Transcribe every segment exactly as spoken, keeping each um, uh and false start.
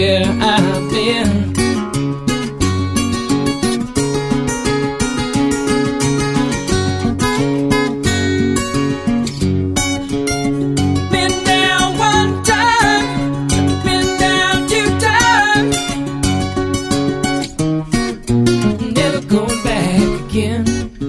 where I've been. Been down one time, been down two times, never going back again.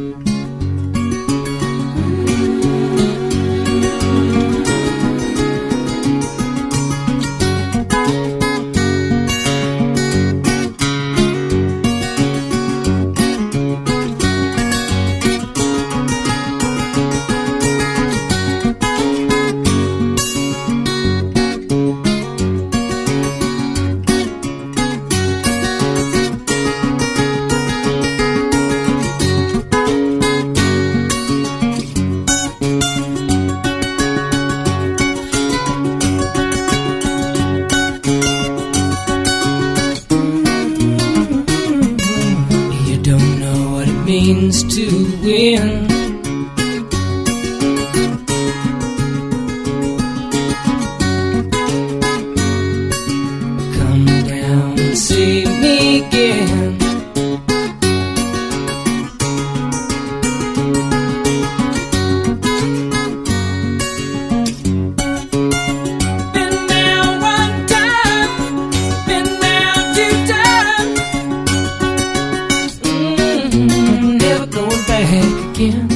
Means to win. Come down and see me again. Been down one time, been down two times, going back again.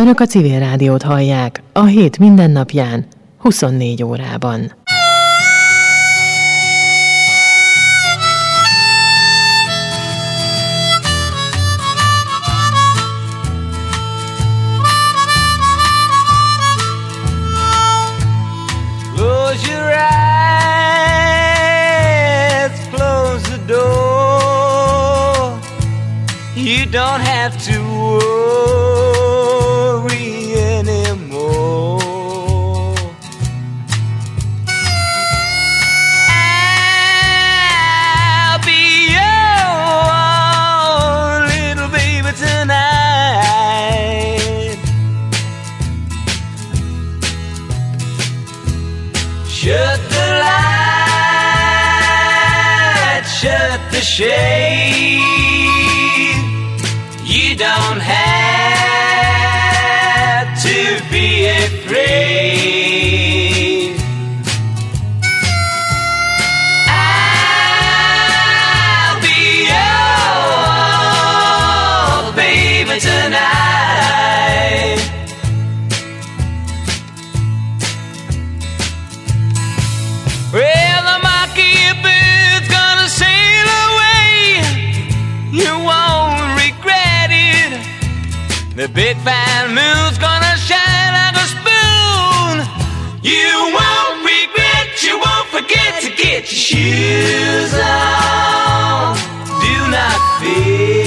Önök a Civil Rádiót hallják a hét mindennapján, huszonnégy órában. Close your eyes, close the door. You don't have to worry anymore. I'll be your little baby tonight. Shut the light, shut the shade. You don't have to be afraid. I'll be your baby tonight. Well, the mockingbird gonna sail away. You won't regret it. The big fat moon's gonna shine like a spoon. You won't regret, you won't forget to get your shoes on. Do not fear.